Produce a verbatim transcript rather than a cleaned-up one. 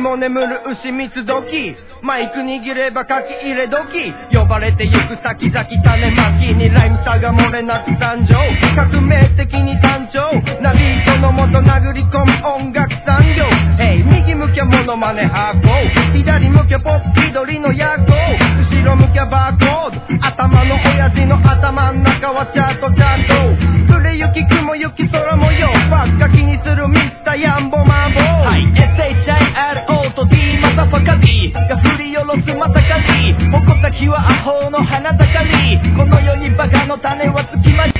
も眠る牛蜜時マイク握れば書き入れ時呼ばれてゆく先々種まきにライム差が漏れなく誕生革命的に誕生ナビートのもと殴り込む音楽産業 Hey 右向きゃモノマネハーフ左向きゃポッピドリのヤコ後ろ向きゃバーコード頭の親父の頭ん中はチャートチャート売れ行き雲行き空模様ばっか気に